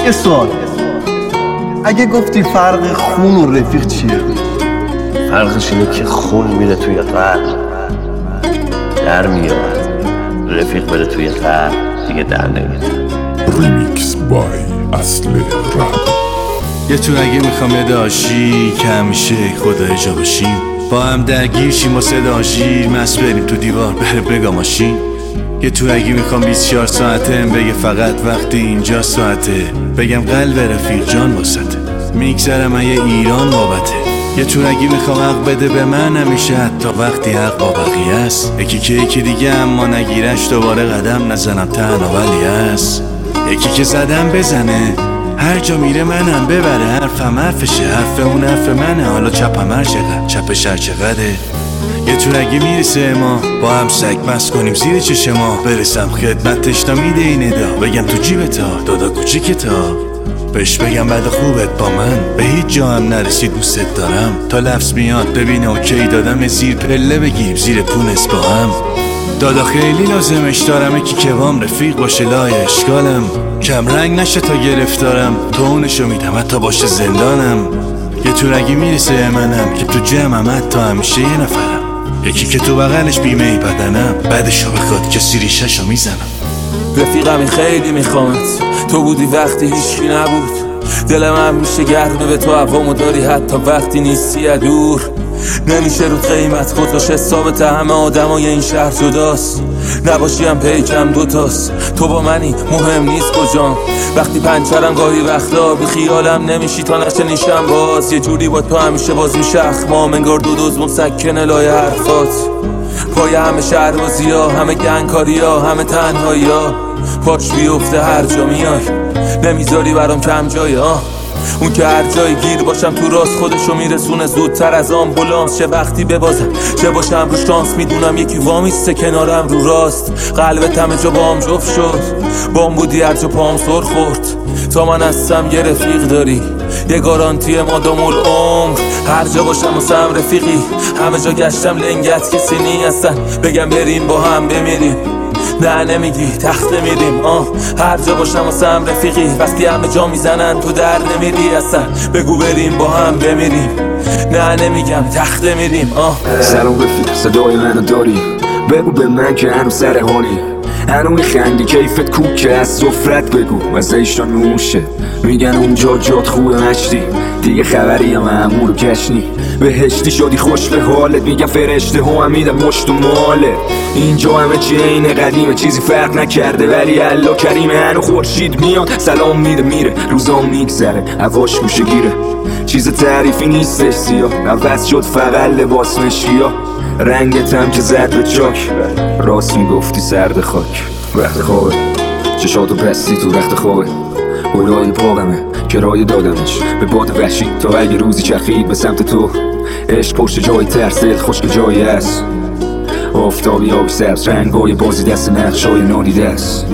یه سوال، اگه گفتی فرق خون و رفیق چیه؟ فرقش اینه که خون میره توی قلب در میاد، رفیق بره توی قلب دیگه در نمیاد. ریمیکس بای اصل رپ. یه تو اگه میخوام یه داشی که همیشه خدا جا باشیم، با هم درگیر شیم و صداشی مست بریم تو دیوار بره بگا ماشین. یه تو اگه میخوام 24 ساعته بگه فقط وقتی اینجا ساعته، بگم قلب رفیق جان واسطه، میگذرم من یه ایران بابته. یه تو اگه میخوام حق بده به من همیشه حتی وقتی حق با بقیه است، یکی دیگه اما نگیرش دوباره قدم نزنم تنها ولی است. یکی که زدم بزنه هر جا میره منم ببره، حرفم حرفشه حرف اون حرف منه، حالا چپم هر چقدر چپش هر چقدره. یه تو اگه میرسه ما با هم سگ بس کنیم زیر چشم ما، برسم خدمتش تا میده این ادا، بگم تو جیبتا دادا کوچیکتا، بهش بگم بعد خوبت با من به هیچ جا هم نرسید دوست دارم، تا لفظ میاد ببینه اوکی دادم زیر پله بگیریم زیر پونس با هم. دادا خیلی لازمش دارم یکی که وام رفیق باشه لای اشکالم، کم رنگ نشه تا گرفتارم، تو اونشو میدم حتی باشه زندانم. یه تو اگه میرسه منم که تو جمعم حتی همیشه یه نفرم، یکی که تو بغلش بیمه ای بدنم، بعدشو بخواد کسی ریششو میزنم. رفیقمی خیلی میخوامت، تو بودی وقتی هیچکی نبود، دلم هم میشه گرمه به تو هوامو داری حتی وقتی نیستی دور. نمیشه رو قیمت خودش حسابت همه آدمای این شهر جداست، نباشی هم پیکم دوتاست، تو با منی مهم نیست کجام، وقتی پنچرم گاهی وقتا بی خیالم نمیشی تا نشنیشم باز، یه جوری با تو همیشه باز میشه اخمام انگار دو دوز مسکنه لای حرفات، پای همه شهربازی ها همه گنگکاری ها همه تنهایی ها، پاش بیفته هر جا میای نمیذاری برام کم جایی ها، اون که هر جایی گیر باشم تو راست خودشو میرسونه زودتر از آمبولانس، چه وقتی ببازم چه باشم رو شانس، میدونم یکی وامیسته کنارم رو راست، قلبت همه جا بام جفت شد، بام بودی هر جا پام سر خورد، تا من هستم یه رفیق داری یه گارانتی مادام العمر، هر جا باشم واسم رفیقی، همه جا گشتم لنگت کسی نی هستن، بگم بریم با هم بمیریم نه نمیگی تخته میریم هر جا باشم واسم رفیقی، وقتی همه جا میزنن تو در نمیری اصلا، بگو بریم با هم بمیریم نه نمیگم تخته میریم سلام رفیق صدای منو داری، بگو به من که هنو سر حالی، هنو میخندی کیفت کوکه از سفرت بگو از ایشان نوشه، میگن اونجا جات خوبه مشتی دیگه خبری هم امور و کشنی، بهشتی شدی خوش به حالت میگن فرشته ها هم میدن مشت و ماله، اینجا همه چی اینه قدیمه چیزی فرق نکرده ولی الله کریمه، هنو خورشید میاد سلام میده میره، روزا میگذره هواش گوشه گیره، چیز تعریفی نیستش سیاه، عوض شد فقط لباس مشکیا، رنگت هم که زد به چاک، راست میگفتی سرد خاک، وقت خوابه چشاتو پستی تو رخت خوابه، گلای پاقمه کرایه دادمش به باد وحشی، تا اگه روزی چرخید به سمت تو، عشق پشت جای ترسل خشک جایی هست، آفتابی آبی سبز رنگای بازی دست نقشای نادیده است،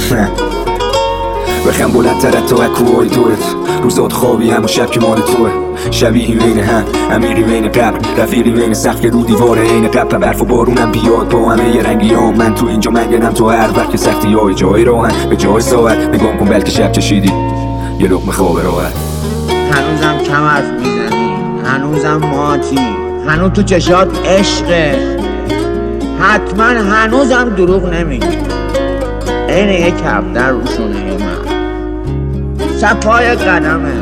بخم بلندتر تا اکوهای دورت، روزات خوابی هم و شب که مال توه، شبیهی بین هم امیری بین قبر، رفیقی بین سقف رو دیواره این قبر، برف و بارونم بیاد با همه یه رنگی ها، من تو اینجا منگنم تو هر وقت که سختی های جای راهن به جای ساعت، نگام کن بلکه شب چشیدی یه لقمه خواب راحت، هنوزم کم حرف میزنی، هنوزم ماتی، هنوز تو چشات عشقه، حتما هنوزم دروغ نمیگی، این یه کفتر روشونه من صفای قدمه،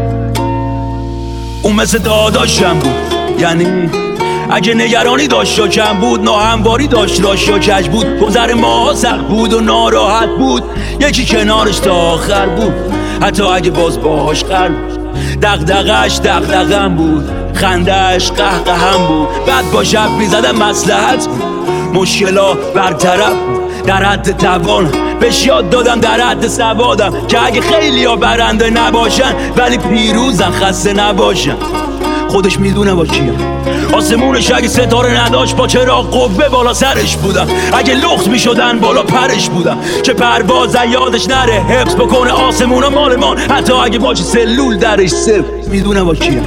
اون مثل داداشم بود، یعنی اگه نگرانی داشت یا کم بود، ناهمواری داشت راش یا کج بود، گذر ما سخت بود و ناراحت بود، یکی کنارش تا آخر بود، حتی اگه باز باهاش قرد بود، دغدغش دغدغم بود، خندهش قهقهم بود، بعد با شب میزدم مصلحت بود، مشکلا برطرف بود، در حد توان بهش یاد دادم در حد سوادم، که اگه خیلی ها برنده نباشن ولی پیروزن خسته نباشن، خودش میدونه با کیم، آسمونش اگه ستاره نداشت با چراغ قوه بالا سرش بودم، اگه لخت میشدن بالا پرش بودم، که پروازن یادش نره حفظ بکنه آسمون مال من، حتی اگه باشه سلول درش صفر، میدونه با کیم،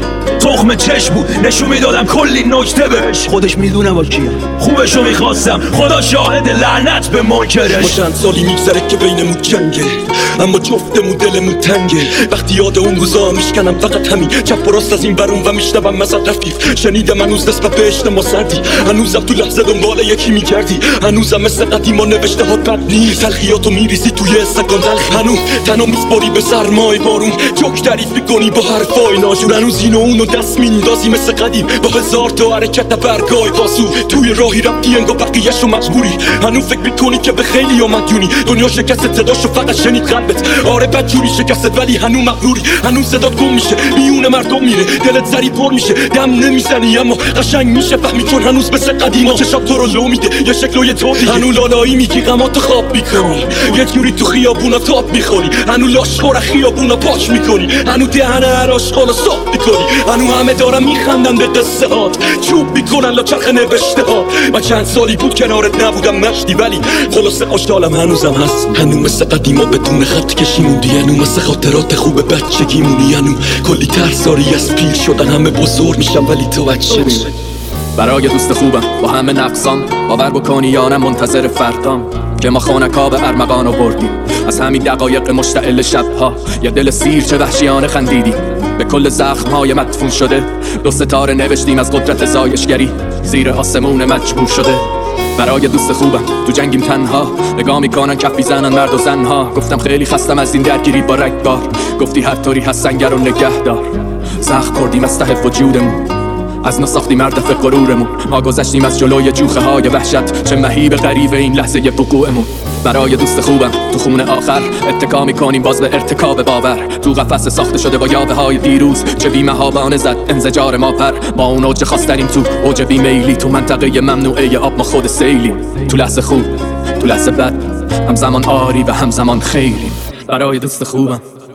تخم چشم بود نشون میدادم کلی نکته بهش خودش میدونه با کیم خوبشو میخواستم خدا شاهد لعنت به منکرش ما چند سالی میگذره که بینمون جنگه اما جفتمون دلمون تنگه وقتی یاد اون روزا میشکنم فقط همین چپ و راست از این برون و میشنوم مزد رفیق شنیدم هنوز نسبت به عشق ما سردی هنوزم تو لحظه دنبال یکی میگردی هنوزم مثل قدیما نوشته ها بد نیست تلخیاتو میریزی توی استکان تلخ هنوز تنها میسپاری به سرمای بارون جوک تعریف میکنی با حرفای ناجور هنوز اینو اونو دست میندازی مثل قدیم با هزار تا حرکت برگای پاسو توی راهی رفتی انگار بقیه‌شو مجبوری هنوز فکر میکنی که به خیلی ها مدیونی دنیا شکست صداشو فقط شنید قلبت آره بدجوری شکست ولی هنوز مغروری هنوز صدات گم میشه میون مردم میره دلت زری پر میشه دم نمیزنی اما قشنگ میشه فهمی چون هنوز مثل قدیما چشات تو رو لو میده یه شکل و یه طور دیگه هنوز لالایی میگی غماتو خواب میکنی یه جوری تو خیابونا تاپ میخوری هنوز لاشخور خیابونا پاک میکنی هنوز دهن هر عاشقانو صاف میکنی هنوز همه دارن میخندن به قصه هات چوب میکنن لا چرخ نوشته ها من چند سالی بود کنارت نبودم مشتی ولی خلاصه خوشحالم هنوزم هست هنوز مثل قدیما بدون خط کشیموندی هنوز مثل خاطرات خوب بچگیمونی هنوز کلی ترساری از پیر شدن همه بزرگ میشن ولی تو بچه میمونی برای دوست خوبم با همه نقصان باور بکنی یا نه منتظر فردام که ما خانکا به ارمغان بردیم از همین دقایق مشتعل شبها یه دل سیر چه وحشیانه خندیدی به کل زخمهای مدفون شده 2 ستاره نوشتیم از قدرت زایشگری زیر آسمون مجبور شده برای دوست خوبم تو جنگیم تنها نگاه میکنن کف میزنن مرد و زنها گفتم خیلی خستم از این درگیری با رگبار گفتی هر طوری هست سنگر و نگهدار زخم خوردیم از ته وجودمون از نساختیم مردف غرورمون ما گذشتیم از جلوی جوخه های وحشت چه مهیب غریب این لحظه وقوعمون برای دوست خوبم تو خون آخر اتکا میکنیم باز به ارتکاب باور تو قفس ساخته شده با یاوه های دیروز چه بی‌مهابانه زد انزجار ما پر با اون اوج خواستریم تو اوج بیمیلی تو منطقه ممنوعه آب ما خود سیلیم تو لحظه خوب تو لحظه بد همزمان آری و همزمان خیلی برای دوست خوبم